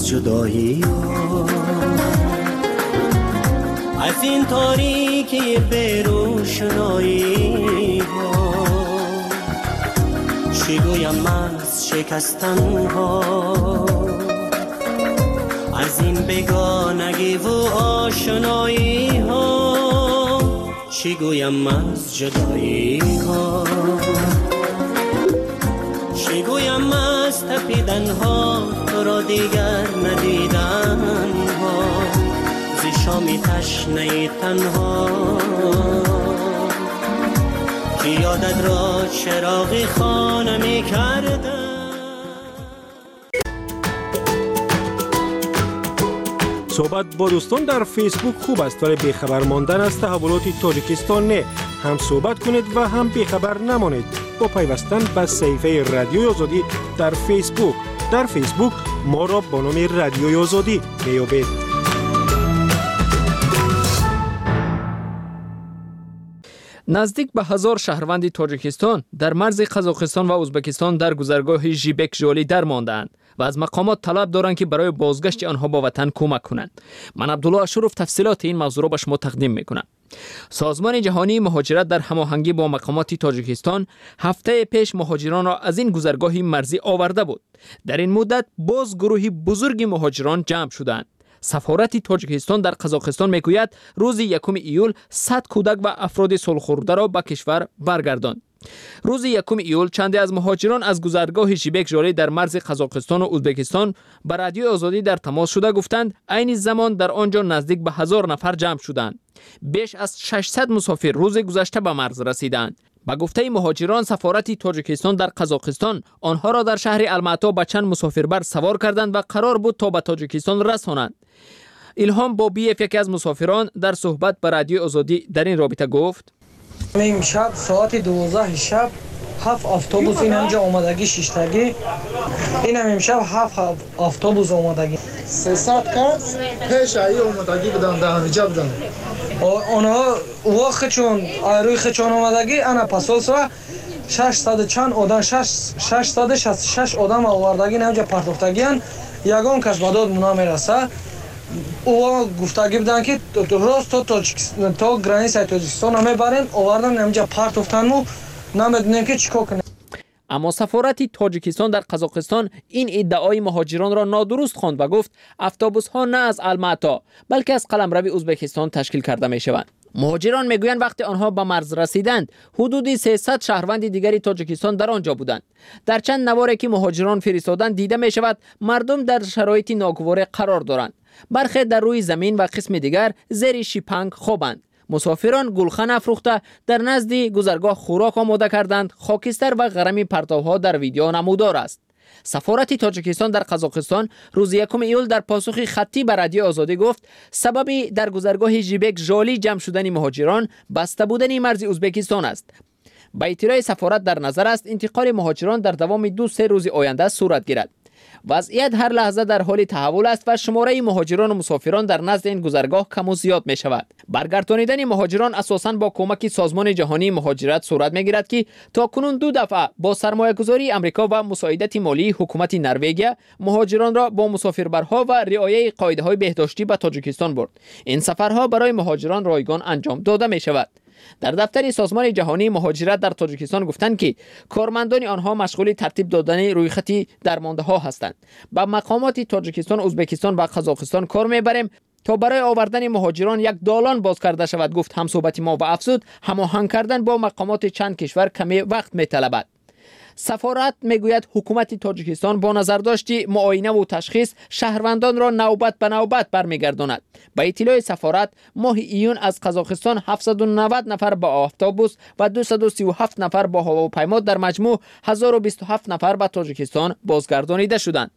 از جدایی ها، از این تاریکی بیروشنایی ها، چی گویم از شکستن ها، از این بگانگی و آشنایی ها، چی گویم از جدایی ها، چی گویم از تپیدن ها تو را دیگر ندیدن ها، زی شامی تشنه تنها که یادت را چراغی خانه می کردن. صحبت با دوستان در فیسبوک خوب است، ولی بیخبر ماندن از تحولات تاجیکستان نه. هم صحبت کنید و هم بیخبر نمانید با پیوستن به صفحه رادیوی آزادی در فیسبوک. در فیسبوک ما را با نام رادیوی آزادی میابید. نزدیک به 1000 شهروند تاجیکستان در مرز قزاقستان و ازبکستان در گذرگاه ژیبک ژالی در ماندند و از مقامات طلب دارند که برای بازگشت آنها با وطن کمک کنند. من عبدالله اشرف تفصیلات این موضوع را به شما تقدیم میکنم. سازمان جهانی مهاجرت در هماهنگی با مقامات تاجیکستان هفته پیش مهاجران را از این گذرگاه مرزی آورده بود. در این مدت باز گروهی بزرگی مهاجران جمع شدند. سفارت تاجیکستان در قزاقستان میگوید روز 1 ایول 100 کودک و افراد صلح‌خورده را به کشور برگرداند. روز 1 ایول چندی از مهاجران از گذرگاه ژیبک ژالی در مرز قزاقستان و ازبکستان به رادیو آزادی در تماس شده گفتند عین زمان در آنجا نزدیک به 1000 نفر جمع شدند. بیش از 600 مسافر روز گذشته به مرز رسیدند. با گفته مهاجران سفارت تاجیکستان در قزاقستان آنها را در شهر الماتا به چند مسافربر سوار کردند و قرار بود تا به تاجیکستان رسانند. الهام بابیف یکی از مسافران در صحبت با رادیو آزادی در این رابطه گفت: امشب ساعت 12 شب 7 اتوبوس اینجا اومدگی ششتگی، اینم امشب 7 اتوبوس اومدگی 300 کس پیش ای اومدگی بودن در اینجا بودن. آنها وقت چون روی خچون اومدگی انا پاسوس و 600 چند آدم 666 آدم آوردگی اینجا پرتوفتگیان. یگان کس بداد منا میرسه او گفتگی بودن که راست تا گرانیسای تاجیکستان میبرن آوردن اینجا پرتوفتن و نمیدونیم که چیکار کنیم. اما سفارت تاجیکستان در قزاقستان این ادعای مهاجران را نادرست خواند و گفت اتوبوس ها نه از الماتا بلکه از قلمرو ازبکستان تشکیل کرده می شوند. مهاجران میگویند وقتی آنها به مرز رسیدند حدود 300 شهروند دیگری تاجیکستان در آنجا بودند. در چند نواری که مهاجران فرستادند دیده می شود مردم در شرایط ناگوار قرار دارند. برخی در روی زمین و قسم دیگر زیر شیپنگ خوابند. مسافران گلخن افروخته در نزد گذرگاه خوراک آماده کردند. خاکستر و غرمی پرتوها در ویدیو نمودار است. سفارت تاجیکستان در قزاقستان روز 1 ایول در پاسخ خطی به رادیو آزادی گفت سبب در گذرگاه ژیبک ژالی جمع شدن مهاجران بسته بودن مرز ازبکستان است. با اطلاع سفارت در نظر است انتقال مهاجران در دوام 2-3 روز آینده صورت گیرد. وضعیت هر لحظه در حال تحول است و شماره مهاجران و مسافران در نزد این گذرگاه کم و زیاد می شود. برگردانیدن مهاجران اساساً با کمک سازمان جهانی مهاجرت صورت می گیرد که تا کنون 2 دفعه با سرمایه‌گذاری آمریکا و مساعدت مالی حکومت نروژ مهاجران را با مسافربرها و رعایت قاعده‌های بهداشتی به تاجیکستان برد. این سفرها برای مهاجران رایگان انجام داده می شود. در دفتر سازمان جهانی مهاجرت در تاجیکستان گفتند که کارمندان آنها مشغول ترتیب دادن رویخط درمانده ها هستند. با مقامات تاجیکستان، ازبکستان و قزاقستان کار میبریم تا برای آوردن مهاجران یک دالان باز کرده شود، گفت همصحبت ما و افزود هماهنگ کردن با مقامات چند کشور کمی وقت میطلبد. سفارت میگوید حکومت تاجیکستان با نظرداشت معاینه و تشخیص شهروندان را نوبت به نوبت برمیگرداند. با اطلاع سفارت ماه ایون از قزاقستان 790 نفر با اتوبوس و 237 نفر با هواپیما در مجموع 1027 نفر به تاجیکستان بازگردانیده شدند.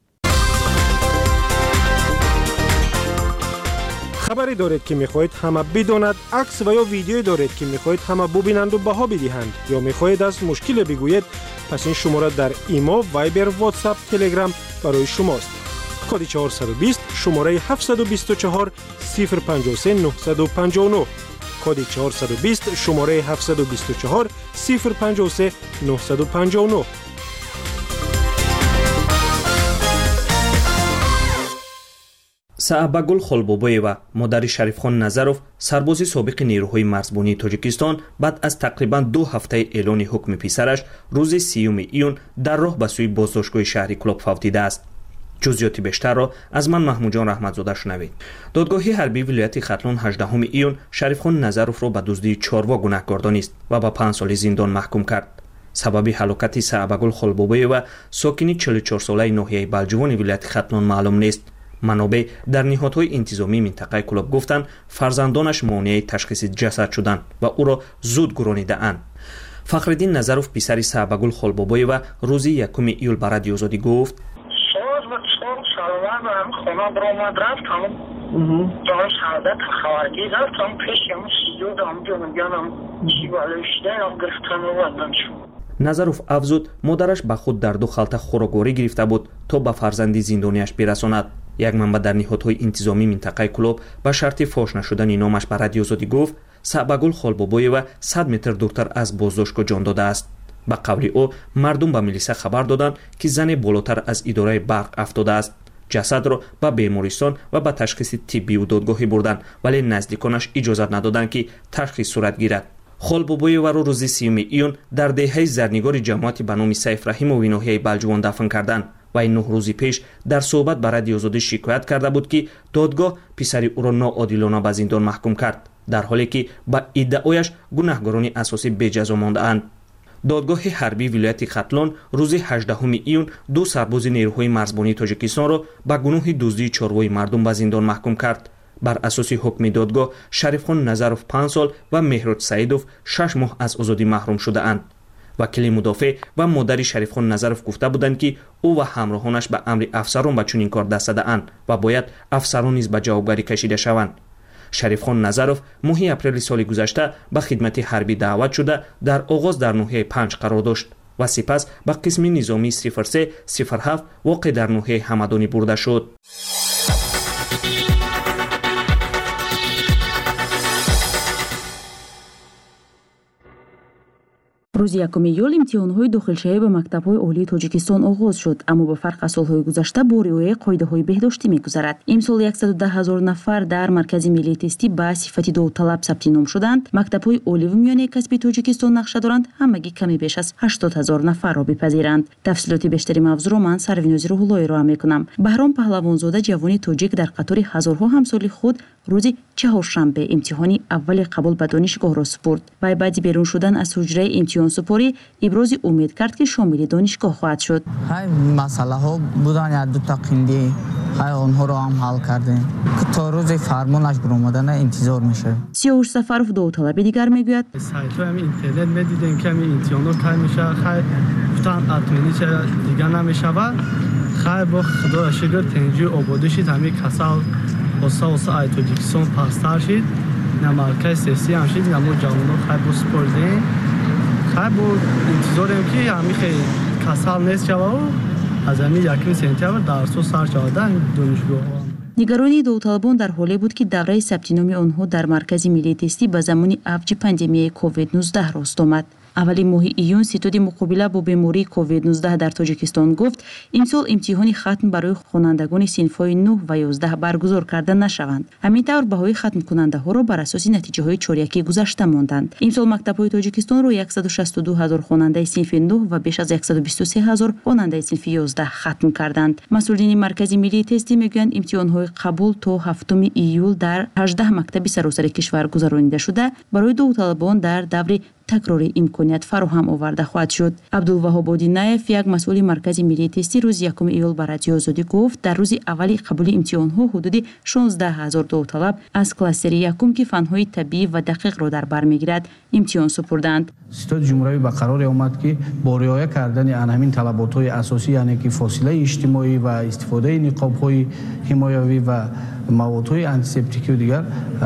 خبری دارید که میخواهید همه بداند، عکس و یا ویدیویی دارید که میخواهید همه ببینند و بها بدهند یا میخواهید از مشکل بگویید، پس این شماره در ایما، وایبر، واتساپ، تلگرام برای شماست. کد 420 شماره 724 053 959 کد 420 شماره 724 053 959. саъбагул холбобоева модари шарифхон назаров сарбози собиқи нерӯҳои марзбонии тоҷикистон баъд аз тақрибан 2 ҳафтаи эълони ҳукми писараш рӯзи 30 июн дар роҳ ба сӯи боздоштгоҳи шаҳри Клоб фавтидааст. ҷузъиёти бештарро аз ман маҳмуҷон раҳматзода шунавед. додгоҳи ҳарбии вилояти хатлон 18 июн шарифхон назаровро ба дуздии чорво гунаҳкор донист ва ба 5 соли зиндон маҳкум кард. сабаби ҳалокати саъбагул холбобоева сокини 44-солаи ноҳияи балҷувони вилояти хатлон маълум нест. манобеъ дар ниҳодҳои интизомии минтақаи Клоб гуфтанд фарзандонаш монеаи ташхиси ҷасад шуданд ва ӯро зуд гуронидаанд. фахриддин назаров писари саъбагул холбобоева рӯзи 1 июл ба радиои озодӣ гуфт: назаров афзуд модараш ба худ дар 2 халта хӯрокворӣ гирифта буд то ба фарзанди зиндониаш бирасонад. як манбаъ дар ниҳодҳои интизомии минтақаи Клоб ба шарти фош нашудани номаш ба радиои озодӣ гуфт саъбагул холбобоева 100 метр дуртар аз боздоштгоҳ ҷон додааст. ба қавли ӯ мардум ба милиса хабар доданд ки зане болотар аз идораи барқ афтодааст. ҷасадро ба бемористон ва ба ташхиси тиббию додгоҳӣ бурданд, вале наздиконаш иҷозат надоданд ки ташхис сурат гирад. холбобоеваро рӯзи 30 июн дар деҳаи зарнигори ҷамоати ба номи Сайф Раҳимови ноҳияи Балҷувон дафн карданд. вай 9 рӯзи пеш дар суҳбат ба радиои озодӣ шикоят карда буд ки додгоҳ писари ӯро ноодилона ба зиндон маҳкум кард, дар ҳоле ки ба иддаояш гунаҳгорони асосӣ беҷазо мондаанд. додгоҳи ҳарбии вилояти хатлон рӯзи 18 июн 2 сарбози нерӯҳои марзбонии тоҷикистонро ба гуноҳи дуздии чорвои мардум ба зиндон маҳкум кард. бар асоси ҳукми додгоҳ шарифхон назаров 5 сол ва меҳрод саидов 6 моҳ аз озодӣ маҳрум шудаанд. вакили мудофеъ ва модари шарифхон назаров гуфта буданд ки ӯ ва ҳамроҳонаш ба амри афсарон ба чунин кор даст задаанд ва бояд афсарон низ ба ҷавобгарӣ кашида шаванд. шарифхон назаров моҳи апрели соли гузашта ба хидмати ҳарбӣ даъват шуда дар оғоз дар ноҳияи 5 қарор дошт ва сипас ба қисми низомии 0307 воқеъ дар ноҳияи ҳамадонӣ бурда шуд. рӯзи 1 июл имтиҳонҳои дохилшавӣ ба мактабҳои олии тоҷикистон оғоз шуд, аммо ба фарқ аз солҳои гузашта бо риояи қоидаҳои беҳдоштӣ мегузарад. имсол 110 000 нафар дар маркази миллии тестӣ ба сифати довталаб сабти ном шуданд. мактабҳои оливу миёнаи касби тоҷикистон нақша доранд ҳамагӣ каме беш аз 80 000 нафарро бипазиранд. тафсилоти бештари мавзӯъро ман сарвинози рӯҳуллоҳ ироа мекунам. баҳром паҳлавонзода ҷавони тоҷик дар қатори ҳазорҳо ҳамсоли худ рӯзи чаҳоршанбе имтиҳони аввали қабул ба донишгоҳро супурд. вай баъди берун шудан аз ҳуҷраи имтиҳонсупорӣ ибрози умед кард ки шомили донишгоҳ хоҳад шуд. ҳай масъалаҳо буданд, як дута қиндӣ, ҳай онҳоро ҳам ҳал кардем ки то рӯзи фармонаш биромадана интизор мешавем. Сиёҳуш Сафаров довталаби дигар мегӯяд: сайтҳои интернет медидем ки имтиҳонот кай мешавад, хай гуфтанд атмини дигар намешавад. хай бо худоя шукр тенҷои ободӣ шид, ҳамин касал оса ай тоҷикистон пастар шид, на маркази сеҳсӣ ҳам шид, на мо ҷавоно хай бо спордем, хай бо интизорем ки ҳамин хеле касал нест шавад, аз ҳамин 1 сентябр дарсҳо сар шавада донишгоҳҳо. нигаронии довталабон дар ҳоле буд ки давраи сабтиноми онҳо дар маркази миллии тестӣ ба замони авҷи пандемияи COVID-19 рост омад. аввали моҳи июн ситоди муқобила бо бемории COVID-19 дар тоҷикистон гуфт имсол имтиҳони хатм барои хонандагони синфҳои 9 ва 11 баргузор карда нашаванд. ҳамин тавр баҳои хатмкунандаҳоро бар асоси натиҷаҳои чоряки гузашта монданд. имсол мактабҳои тоҷикистонро 162 000 хонандаи синфи 9 ва беш аз 123 000 хонандаи синфи 11 хатм карданд. масъулини маркази миллии тестӣ мегӯянд имтиҳонҳои қабул то 7 июл дар 18 мактаби саросари кишвар гузаронида шуда барои довталабон дар даври такрори имконият фароҳам оварда хоҳад шуд. Абдулваҳоб Одинаев, як масъули маркази миллии тестӣ, рӯзи 1 июл ба радиои озодӣ гуфт дар рӯзи аввали қабули имтиҳонҳо ҳудуди 16 000 довталаб аз кластери якум ки фанҳои табиӣ ва дақиқро дар бар мегирад имтиҳон супурданд. ситоди ҷумҳуравӣ ба қароре омад ки бо риоя кардани анҳамин талаботҳои асосӣ, яъне ки фосилаи иҷтимоӣ ва истифодаи ниқобҳои ҳимоявӣ ва маводҳои антисептикию дигар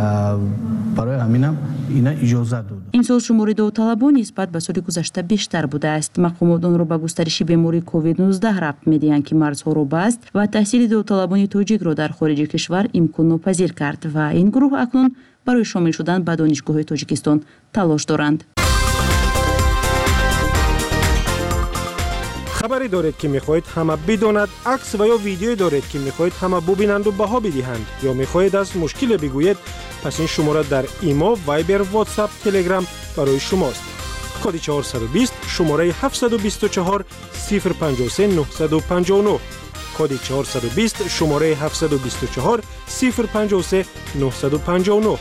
барои ҳаминам ина иҷозат дод. имсол шумори довталабон нисбат ба соли гузашта бештар будааст. мақомот онро ба густариши бемории COVID-19 рабт медиҳанд ки марзҳоро баст ва таҳсили довталабони тоҷикро дар хориҷи кишвар имконнопазир кард ва ин гурӯҳ акнун барои шомил шудан ба донишгоҳҳои Тоҷикистон талош доранд. خبری دارید که میخواهید همه بداند، عکس و یا ویدیویی دارید که میخواهید همه ببینند و بها بدهند یا میخواهید از مشکل بگویید، پس این شماره در ایما، وایبر، واتساپ، تلگرام برای شماست. کد 420 شماره 724 053 959. کد 420 شماره 724 053 959.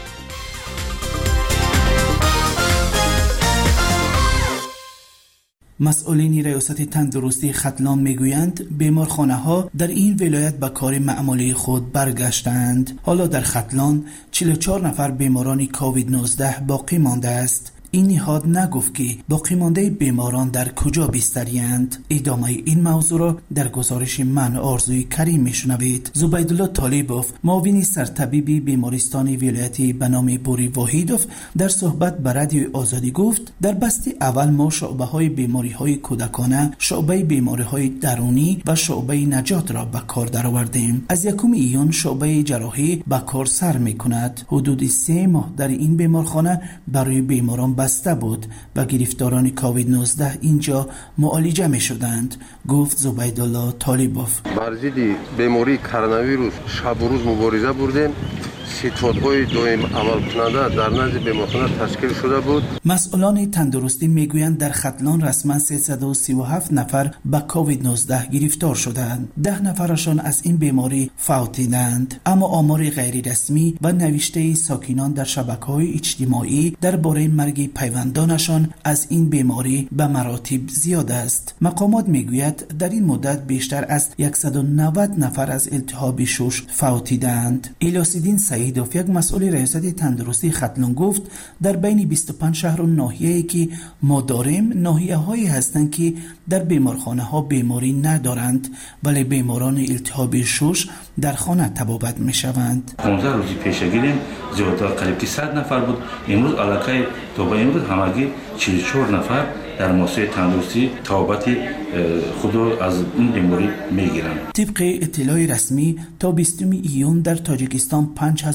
مسئولین ریاست تندرستی ختلان میگویند بیمارخانه‌ها در این ولایت به کار معمولی خود برگشتند. حالا در ختلان 44 نفر بیماران کووید 19 باقی مانده است. این نهاد نگفت که باقی مانده بیماران در کجا بستری‌اند. ادامه این موضوع را در گزارش من آرزوی کریم میشنوید. زبیدالله طالبوف، معاون سرطبیب بیمارستان ولایتی به نام بوری واحدوف، در صحبت به رادیو آزادی گفت در بست اول ما شعبه‌های بیماری‌های کودکانه، شعبه بیماری‌های درونی و شعبه نجات را به کار درآوردیم. از 1 ایون شعبه جراحی به کار سر می‌کند. حدود 3 ماه در این بیمارخانه برای بیماران بسته بود و گرفتاران کووید 19 اینجا معالجه می شدند، گفت زبیدالله طالبوف. بر ضد بیماری کرونا ویروس شب و روز مبارزه بردیم. ستادهای دائم عمل کننده در نزد بیمارخانه تشکیل شده بود. مسئولان تندرستی میگویند در ختلان رسما 337 نفر با کووید 19 گرفتار شدند. 10 نفرشان از این بیماری فوتیدند. اما آمار غیر رسمی و نوشته ساکنان در شبکه‌های اجتماعی درباره مرگ پیوندانشان از این بیماری به مراتب زیاد است. مقامات میگوید در این مدت بیشتر از 190 نفر از التهاب شش فوتیدند. الیاس‌الدین سعیدوف، یک مسئول ریاست تندرستی ختلان، گفت در بین 25 شهر و ناحیه‌ای که ما داریم، ناحیه‌هایی هستند که در بیمارخانه ها بیماری ندارند ولی بیماران التهاب شش در خانه تبابت می شوند. 15 روزی پیشگیریم زیادتر قریب 100 نفر بود. امروز علاقه تا به امروز همگی 44 نفر در مؤسسه تندرستی تبابت خود از این بیماری میگیرند. طبق اطلاع رسمی تا 20 ایون در تاجیکستان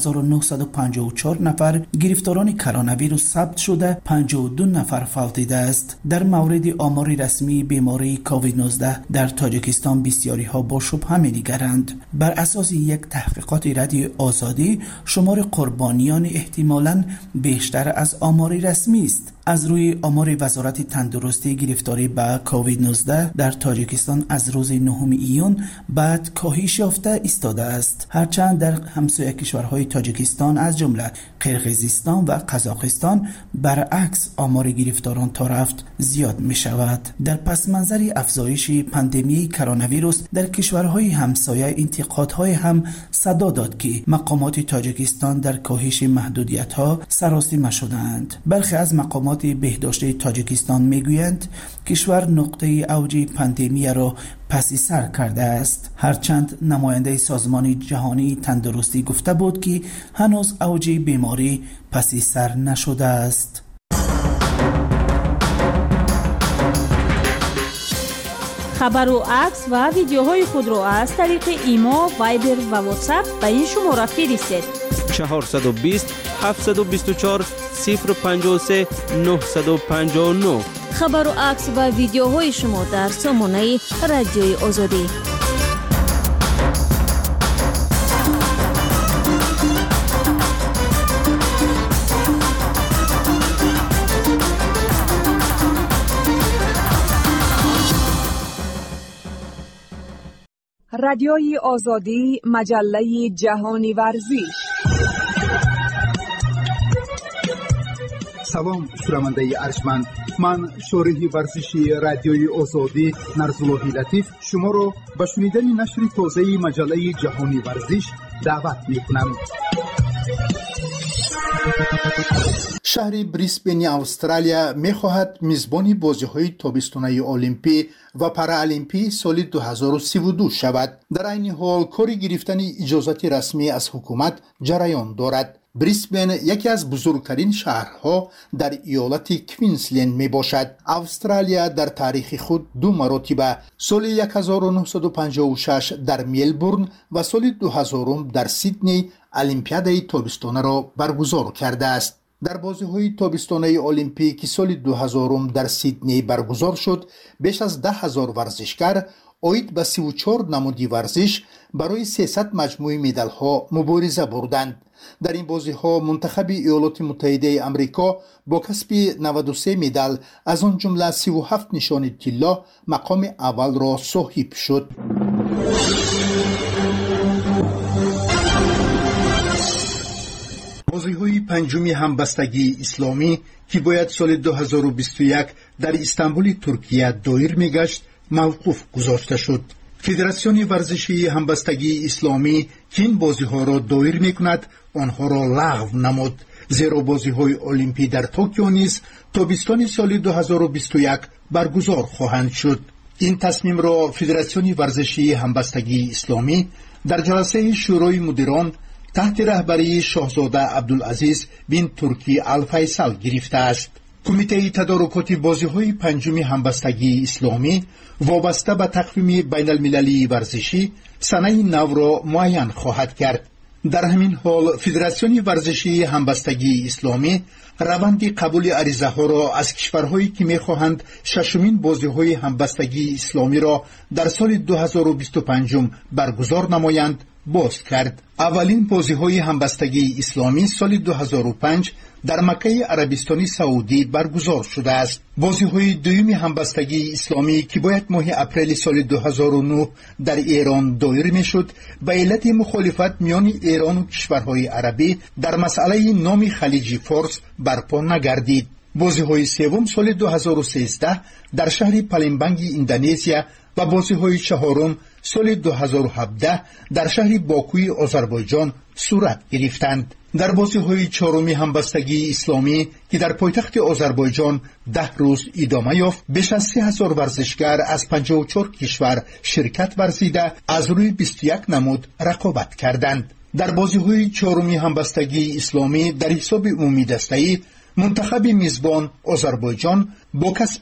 5954 نفر گرفتاران کرونا ویروس ثبت شده، 52 نفر فوتیده است. در مورد آمار رسمی بیماری کووید 19 در تاجیکستان بسیاری ها با شبهه می‌نگرند. بر اساس یک تحقیقات رادیو آزادی، شمار قربانیان احتمالاً بیشتر از آمار رسمی است. از روی آمار وزارت تندرستی، گرفتاری به کووید 19 در تاجیکستان از روز 9 ایون بعد کاهش یافته ایستاده است، هرچند در همسایه کشورهای تاجیکستان از جمله قرقیزستان و قزاقستان برعکس آمار گرفتاران تا رفت زیاد می شود. در پس منظر افزایش پاندمی کرونا ویروس در کشورهای همسایه، انتقادهای هم صدا داد که مقامات تاجیکستان در کاهش محدودیت‌ها سراسیمه شدند. برخی از مقامات بهداشتی تاجیکستان میگویند کشور نقطه اوج پاندمی را پس سر کرده است، هرچند نماینده سازمان جهانی تندرستی گفته بود که هنوز اوج بیماری پس سر نشده است. خبر و عکس و ویدیوهای خود را از طریق ایما، وایبر و واتساپ به این شماره فرستید. 420 724 053 959. خبر و عکس و ویدیوهای شما در سامانه رادیوی آزادی. رادیوی آزادی، مجله جهانی ورزش. سلام شنونده ارجمند، من شارح ورزشی رادیوی آزادی نرزالله لطیف شما را به شنیدن نشر تازه مجله جهانی ورزش دعوت می‌کنم. شهر بریسبن استرالیا می‌خواهد میزبان بازی‌های تابستانه المپی و پارالیمپی سال 2032 شود. در این حال کار گرفتن اجازت رسمی از حکومت جریان دارد. بریسبن یکی از بزرگترین شهرها در ایالت کوینزلند می باشد. استرالیا در تاریخ خود 2 مرتبه سال 1956 در ملبورن و سال 2000 در سیدنی المپیادای تابستانه را برگزار کرده است. در بازی‌های تابستانه المپیک سال 2000 در سیدنی برگزار شد، بیش از 10,000 ورزشکار اوید به 34 نمودی ورزش برای 300 مجموعه مدال‌ها مبارزه بردند. در این بازی‌ها منتخب ایالات متحده آمریکا با کسب 93 مدال از آن جمله 37 نشان طلا مقام اول را صاحب شد. بازی‌های پنجمی همبستگی اسلامی که باید سال 2021 در استانبول ترکیه دایر می‌گشت موقوف گذاشته شد. فدراسیون ورزشی همبستگی اسلامی که این بازی‌ها را دایر می‌کند آنها را لغو نمود، زیرا بازی‌های المپی در توکیو نیز تابستان سال 2021 برگزار خواهند شد. این تصمیم را فدراسیون ورزشی همبستگی اسلامی در جلسه شورای مدیران تحت رهبری شاهزاده عبدالعزیز بن ترکی الفیصل گرفته است. کمیته تدارکات بازی‌های پنجم همبستگی اسلامی وابسته به تقویم بین المللی ورزشی سنه نو را معین خواهد کرد. در همین حال فدراسیون ورزشی همبستگی اسلامی روند قبول عریضه ها را از کشورهایی که می‌خواهند ششمین بازی‌های همبستگی اسلامی را در سال 2025 برگزار نمایند باز کرد. اولین بازی‌های همبستگی اسلامی سال 2005 در مکه عربستان سعودی برگزار شده است. بازی‌های دوم همبستگی اسلامی که باید ماه اپریل سال 2009 در ایران دایر می‌شد، به علت مخالفت میان ایران و کشورهای عربی در مسئله نام خلیج فارس برپا نگردید. بازی‌های سوم سال 2013 در شهر پالمبانگ اندونزیا و بازی‌های چهارم سال 2017 در شهر باکوی آذربایجان صورت گرفتند. در بازی‌های چهارم همبستگی اسلامی که در پایتخت آذربایجان 10 روز ادامه یافت، بیش از 30,000 ورزشکار از 54 کشور شرکت ورزیده از روی 21 نمود رقابت کردند. در بازی‌های چهارم همبستگی اسلامی در حساب عمومی دسته‌ای منتخب میزبان آذربایجان با کسب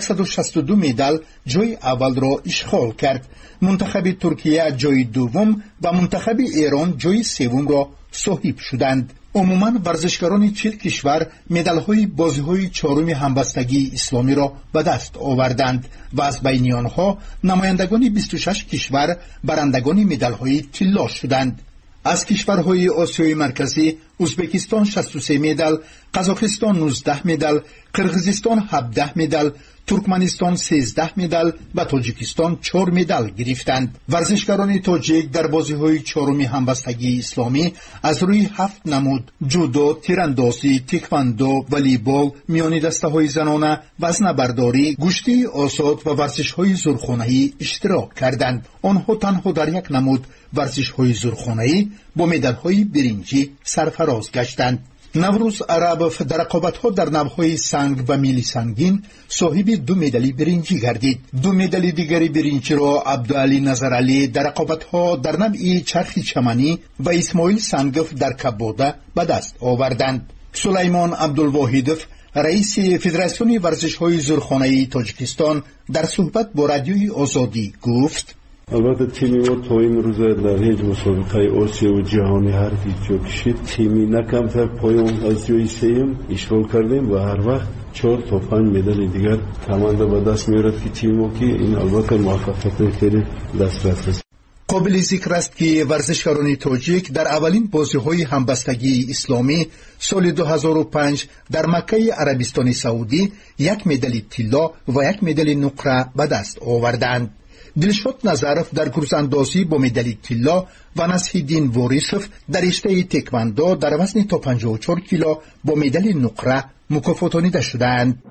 162 مدال جای اول را اشغال کرد. منتخب ترکیه جای دوم و منتخب ایران جای سوم را صاحب شدند. عموماً ورزشکاران 40 کشور مدال‌های بازی‌های چهارم همبستگی اسلامی را به دست آوردند و از بین آنها نمایندگان 26 کشور برندگان مدال‌های طلا شدند. از کشورهای آسیای مرکزی ازبکستان 63 مدال، قزاقستان 19 مدال، قرقیزستان 17 مدال، ترکمنستان 13 مدال و تاجیکستان 4 مدال گرفتند. ورزشکاران تاجیک در بازی‌های چهارم همبستگی اسلامی از روی 7 نمود جودو، تیراندازی، تکواندو، والیبال، میانی دسته‌های زنانه، وزنه‌برداری، گشتی آزاد و ورزش‌های زورخانه‌ای اشتراک کردند. آنها تنها در یک نمود ورزش‌های زورخانه‌ای با مدال‌های برنجی سرفراز گشتند. نوروز عربوف در رقابت‌ها در نوع‌های سنگ و میلی سنگین صاحب 2 مدال برنجی گردید. 2 مدال دیگری برنجی را عبدالعلی نظرعلی در رقابت‌ها در نوع چرخ چمنی و اسماعیل سنگف در کبوده به دست آوردند. سلیمان عبدالواحدوف رئیس فدراسیون ورزش‌های زورخانه‌ای تاجیکستان در صحبت با رادیوی آزادی گفت: البته تیمی ما تا این روز در هیچ مسابقه آسیا و جهانی هر جا کشید تیمی نکمتر پایان از جای سوم اشغال کردیم و هر وقت 4 تا 5 مدال دیگر کمانده به دست میارد که تیم ما که این البته موفقیت خیلی دست رفت. قابل ذکر است که ورزشکاران تاجیک در اولین بازی‌های همبستگی اسلامی سال 2005 در مکه عربستان سعودی 1 مدال طلا و 1 مدال نقره به دست آوردند. دلشاد نظرف در گروزاندازی با مدال طلا و نصیح‌الدین واریسوف در رشته تکواندو در وزن تا 54 کیلو با مدال نقره مکافاتانیده شدند.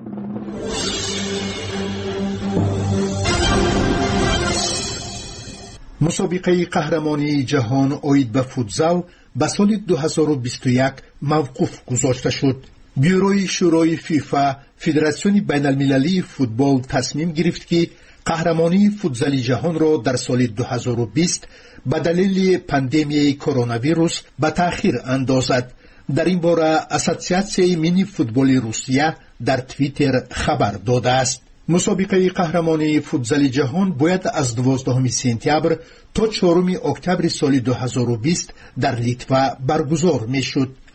مسابقه قهرمانی جهان اوید به فوتزال به سال 2021 موقوف گذاشته شد. بیوروی شورای فیفا فدراسیون بین المللی فوتبال تصمیم گرفت که قهرمانی فوتزال جهان را در سال 2020 به دلیل پاندمی کرونا ویروس به تأخیر اندازد. در این باره اسوسیاسیون مینی فوتبال روسیه در توییتر خبر داده است. مسابقه قهرمانی فوتزال جهان باید از 12 سپتامبر تا 4 اکتبر سال 2020 در لیتوا برگزار می شد.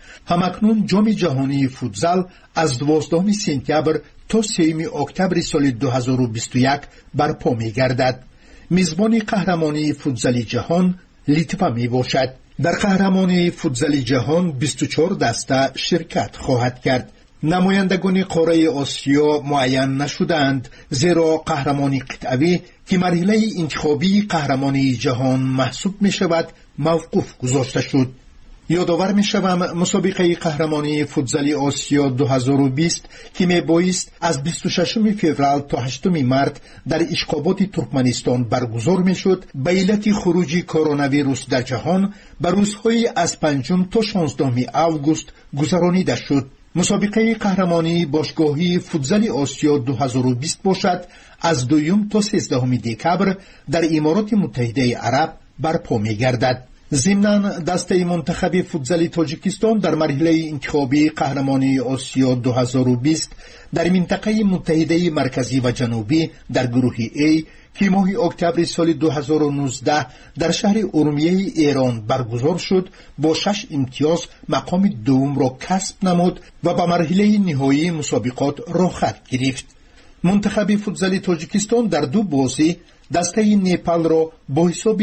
همکنون جام جهانی فوتزال از 12 سپتامبر تا 3 اکتبر سال 2021 برپا می گردد. میزبان قهرمانی فوتزال جهان لیتوا می باشد. در قهرمانی فوتزال جهان 24 دسته شرکت خواهد کرد. نمایندگان قاره آسیا معین نشدند، زیرا قهرمانی قطعی که مرحله انتخابی قهرمانی جهان محسوب می شود موقوف گذاشته شد. یادآور می شوم مسابقه قهرمانی فوتزال آسیا 2020 که می بایست از 26 فوریه تا 8 مارس در اشخابات ترکمنستان برگزار می شد، به علت خروج کرونا ویروس در جهان به روزهای از 5 تا 16 آگوست گذرانیده شد. مسابقه قهرمانی باشگاهی فوتزال آسیا 2020 باشد از 2 تا 13 دکبر در امارات متحده عرب برپا می گردد. ضمناً دسته منتخب فوتزال تاجیکستان در مرحله انتخابی قهرمانی آسیا 2020 در منطقه متحده مرکزی و جنوبی در گروه A که ماه اکتبر سال 2019 در شهر ارومیه ایران برگزار شد، با 6 امتیاز مقام دوم را کسب نمود و به مرحله نهایی مسابقات راه خط گرفت. منتخب فوتزال تاجیکستان در 2 بازی دسته نیپال را با حساب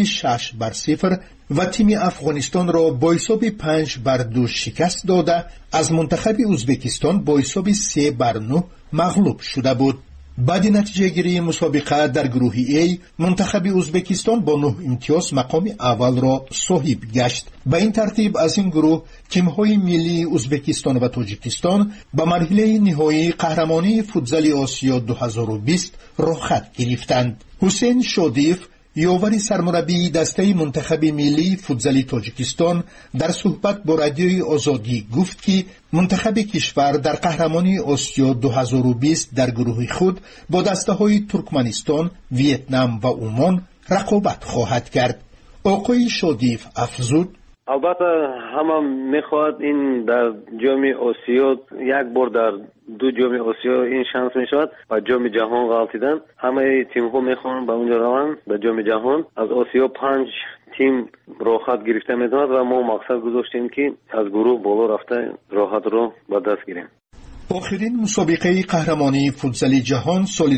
6-0 و تیم افغانستان را با حساب 5-2 شکست داده از منتخب ازبکستان با حساب 3-9 مغلوب شده بود. بعد نتیجه گیری مسابقه در گروه A منتخب ازبکستان با 9 امتیاز مقام اول را صاحب گشت. به این ترتیب از این گروه تیم‌های ملی ازبکستان و تاجیکستان به مرحله نهایی قهرمانی فوتزال آسیا 2020 راه خط گرفتند. حسین شادیف یاور سرمربی دسته منتخب ملی فوتزال تاجیکستان در صحبت با رادیوی آزادی گفت که منتخب کشور در قهرمانی آسیا 2020 در گروه خود با دسته‌های ترکمنستان، ویتنام و عمان رقابت خواهد کرد. آقای شادیف افزود: البته همه میخواد این در جام آسیا یک بار در 2 جام آسیا این شانس میشود و جام جهان غلطیدن. همه تیم ها میخوان به اونجا روند به جام جهان. از آسیا 5 تیم راحت گرفته میتواند و ما مقصد گذاشتیم که از گروه بالا رفته راحت رو به دست گیریم. آخرین مسابقه قهرمانی فوتزال جهان سال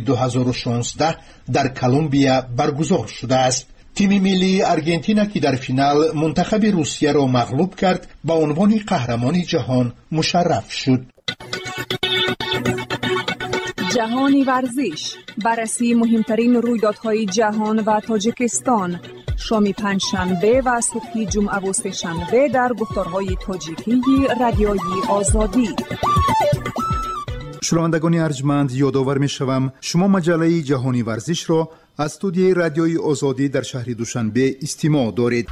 2016 در کلمبیا برگزار شده است. تیم ملی آرژانتین که در فینال منتخب روسیه را مغلوب کرد به عنوان قهرمان جهان مشرف شد. جهانی ورزش، بررسی مهمترین رویدادهای جهان و تاجیکستان، شام پنجشنبه و صبح جمعه و سه‌شنبه در گفتارهای تاجیکی رادیوی آزادی. شنوندگان ارجمند، یادآور می‌شوم شما مجله جهانی ورزش را از استودیوی رادیوی آزادی در شهر دوشنبه استماع دارید.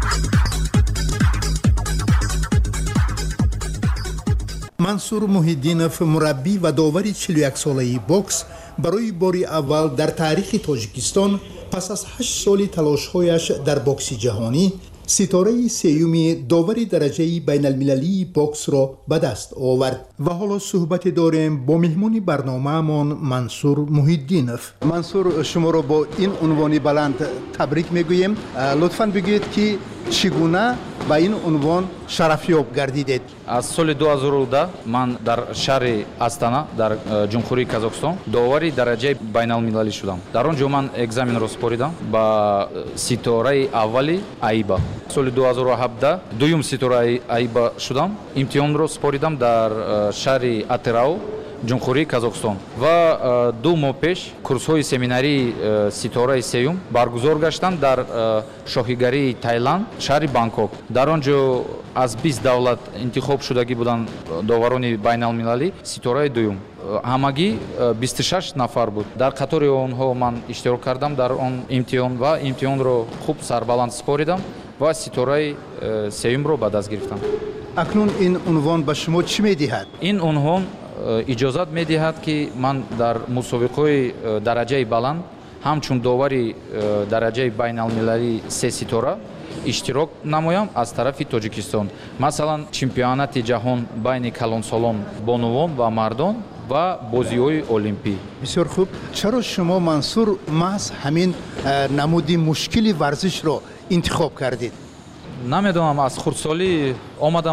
منصور محیدینوف مربی و داور 41 ساله بوکس برای بار اول در تاریخ تاجیکستان پس از 8 سال تلاش‌هایش در بوکس جهانی ستاره سیومی داور درجه بین المللی بوکس را به دست آورد. و حالا صحبت داریم با مهمون برنامه‌مان منصور محیدینوف. منصور، شما را با این عنوان بلند تبریک میگوییم. لطفاً بگویید که چگونه به این عنوان شرفیاب گردیدید؟ از سال 2010 من در شهر استана در جمهوری قزاقستان داوری درجه بین المللی شدم. در آنجا من екзамен را سپردم با ستاره اولی айба. سال 2017 دوم ستاره айба شدم. امتحان را سپردم در شهر атырау جمهوری قزاقستان و 2 ماه پیش کورس‌های семинари ستاره سیوم برگزار گشتند در شاهیگری تایلند شهر بانکوک. در آنجا از 20 دولت انتخاب شدگی بودند داوران بین المللی ستاره دوم. همگی 26 نفر بود. در قطار آنها من اشتراک کردم در آن امتحان و امتحان را خوب سربلند سپردم و ستاره سیوم را به دست گرفتم. اکنون این عنوان به شما چی می‌دهد؟ این عنوان اجازت می‌دهد که من در مسابقه درجه بلند همچون داوری درجه بین المللی 3 ستاره اشتراک نمایم از طرف تاجیکستان. مثلا چمپیونات جهان بین کلانسالان بانوان و مردان و بازی‌های المپی. بسیار خوب. چرا شما منصور محض همین نمودی مشکلی ورزش را انتخاب کردید؟ نمیدونم، از خردسالی آمدم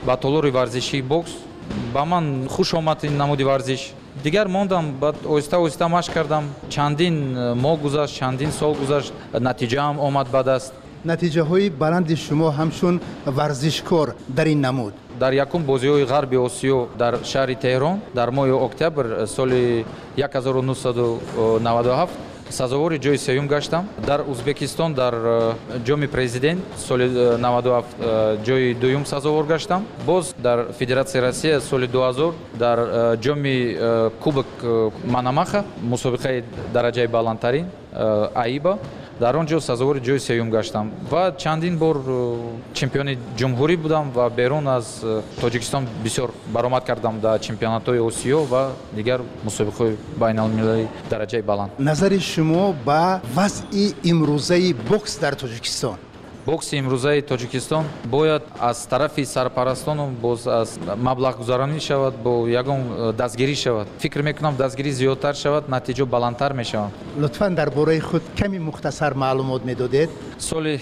ба толори варзишии бокс. ба ман хуш омад ин намуди варзиш. дигар мондам, баъд оҳиста оҳиста машқ кардам. Чандин моҳ гузашт, чандин сол гузашт, натиҷаам омад ба даст. натиҷаҳои баланди шумо ҳамчун варзишкор дар ин намуд. дар якум бозиҳои ғарби осиё дар шаҳри теҳрон дар моҳи октябр соли 1997 сазовори ҷои сеюм гаштам. дар узбекистон дар ҷоми президент соли 97 ҷои дуюм сазовор гаштам. боз дар федератсияи россия соли 2000 дар ҷоми кубок манамаха мусобиқаи дараҷаи баландтарин аиба дар он ҷо сазовори ҷои сеюм гаштам ва чандин бор чемпиони ҷумҳурӣ будам ва берун аз тоҷикистон бисёр баромад кардам дар чемпионатҳои осиё ва дигар мусобиқаҳои байналмилалии дараҷаи баланд. назари шумо ба вазъи имрӯзаи бокс дар тоҷикистон? бокси имрӯзаи тоҷикистон бояд аз тарафи сарпарастону боз аз маблағгузаронӣ шавад, бо ягон дастгирӣ шавад. фикр мекунам дастгирӣ зиёдтар шавад, натиҷа баландтар мешавад. лутфан дар бораи худ ками мухтасар маълумот медодед? соли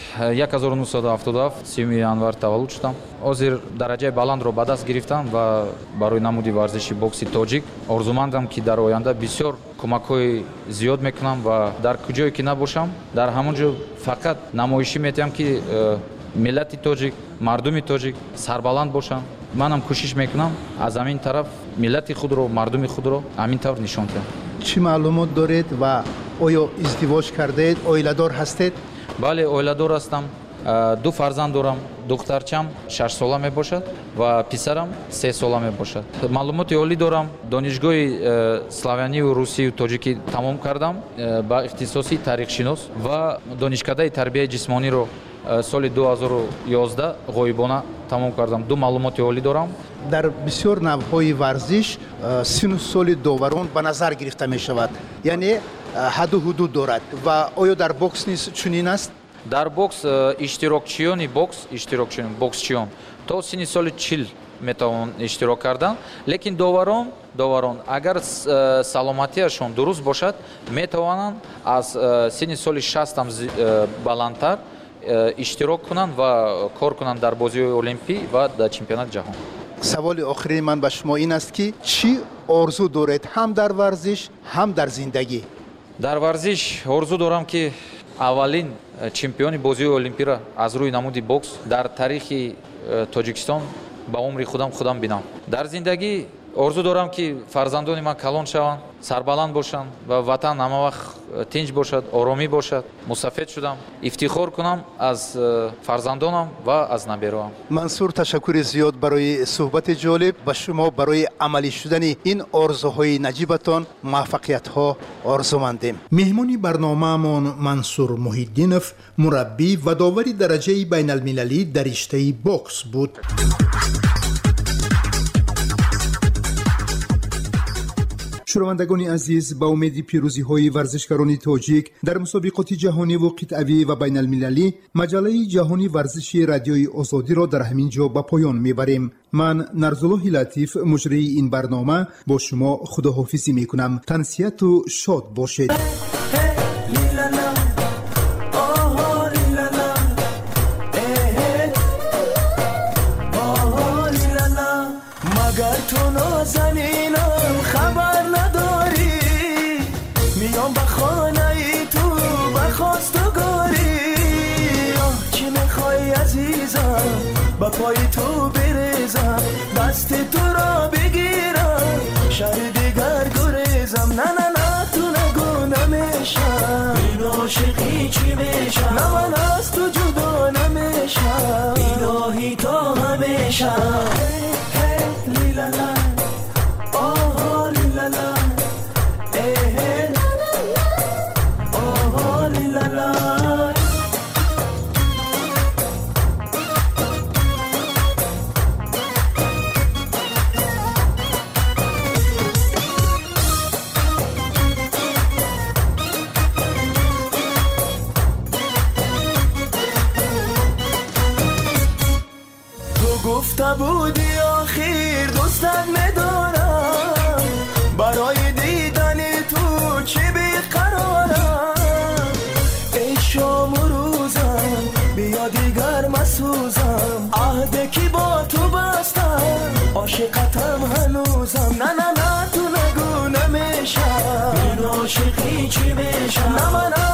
1977 30 январ таваллуд шудам. ҳозир дараҷаи баландро ба даст гирифтам ва барои намуди варзиши бокси тоҷик орзумандам ки дар оянда бисёр кӯмакҳои зиёд мекунам ва дар куҷое ки набошам дар ҳамон ҷо фақат намоишӣ метиҳам ки миллати тоҷик, мардуми тоҷик сарбаланд бошанд. манам кӯшиш мекунам аз ҳамин тараф миллати худро, мардуми худро ҳамин тавр нишон диҳам. чӣ маълумот доред ва оё издивоҷ кардед, оиладор ҳастед? бале, оиладор ҳастам. ду фарзанд дорам. духтарчам 6 сола мебошад ва писарам 3 сола мебошад. маълумоти олӣ дорам. донишгоҳи славянию русию тоҷикӣ тамом кардам ба ихтисоси таърихшинос ва донишкадаи тарбияи ҷисмониро соли 2011 ғоибона тамом кардам. ду маълумоти олӣ дорам. дар бисёр навъҳои варзиш сину соли доварон ба назар гирифта мешавад, яъне ҳадду ҳудуд дорад ва оё дар бокс низ чунин аст? дар бокс иштирокчиёни боксчиён то сини соли 40 метавонанд иштирок кардан, лекин доварон агар саломатиашон дуруст бошад метавонанд аз сини соли 60 ам баландтар иштирок кунанд ва кор кунанд дар бозиҳои олимпӣ ва дар чемпионати ҷаҳон. саволи охирини ман ба шумо ин аст ки чӣ орзу доред ҳам дар варзиш, ҳам дар зиндагӣ? дар варзиш орзу дорам ки аввалин чемпиони бозиҳои олимпиро аз рӯи намуди бокс дар тарихи тоҷикистон ба умри худам бинам. дар зиндагӣ орзу дорам ки фарзандони ман калон шаванд, сарбаланд бошанд ва ватан ҳама вақт тинч бошад, оромӣ бошад. мусафед шудам, ифтихор кунам аз фарзандонам ва аз набероам. мансур, ташаккури зиёд барои суҳбати ҷолиб. ба шумо барои амалӣ шудани ин орзуҳои наҷибатон муваффақиятҳо орзумандем. меҳмони барномаамон мансур муҳиддинов, мураббӣ ва довари дараҷаи байналмилалӣ дар риштаи бокс буд. шунавандагони азиз, ба умеди пирӯзиҳои варзишгарони тоҷик дар мусобиқоти ҷаҳониву қитъавӣ ва байналмилалӣ, маҷаллаи ҷаҳони варзиши радиои озодиро дар ҳамин ҷо ба поён мебарем. ман нарзуллоҳи латиф, муҷрии ин барнома, бо шумо худоҳофизӣ мекунам. тансияту шод бошед. با پای تو بریزم، دست تو را بگیرم، شهر دیگر گریزم. نه نه نه تو نگو نمیشم، این عاشقی چی میشم، نه من از تو جدا نمیشم، الهی تا همیشه. لیلالا آها لیلالا آها لیلالا. گفته بودی آخر دوستت میدارم، برای دیدن تو چه بیقرارم. ای شام و روزم بیا دیگر مسوزم، عهد کی با تو بستم عاشقتم هنوزم نه نه نه تو نگو نمیشه این عاشقی چی میشه نه من